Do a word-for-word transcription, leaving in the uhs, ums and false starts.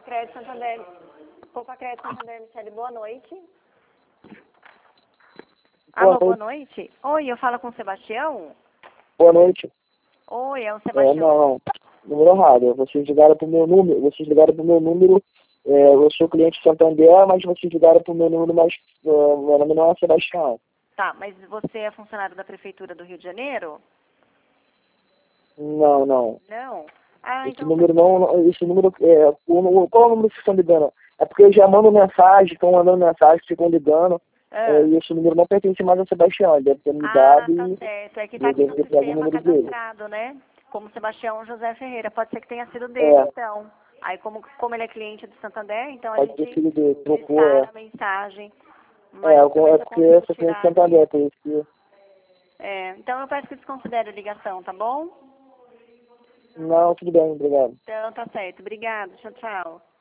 Crédito Santander. Poupa Crédito Santander, Michele, boa noite. Alô, boa noite. Oi, eu falo com o Sebastião? Boa noite. Oi, é o É, Sebastião. não, não. Número errado. Vocês ligaram pro meu número. Vocês ligaram pro meu número. É, eu sou cliente Santander, mas vocês ligaram pro meu número, mas uh, meu nome não é Sebastião. Tá, mas você é funcionário da Prefeitura do Rio de Janeiro? Não, não. Não? Ah, Esse então... número não, não- esse número, é, o, qual é o número que vocês estão ligando? É porque eu já mando mensagem, estão mandando mensagem, ficam ligando, Ah, é, e esse número não pertence mais ao Sebastião, ele deve ter me ah dado tá e certo. É que tá eu aqui devo no ter pego o sistema número dele. cadastrado, né? Como Sebastião José Ferreira. Pode ser que tenha sido dele, É, então. Aí, como, como ele é cliente do Santander, então a pode ter gente sido dele, trocou, é. dispara a mensagem. É, Mas algum- talvez é eu porque eu consiga sou cliente tirar Santander, aqui. por isso que... É, então eu peço que desconsidere a ligação, tá bom? Não, tudo bem, obrigado. Então tá certo. Obrigada. Tchau, tchau.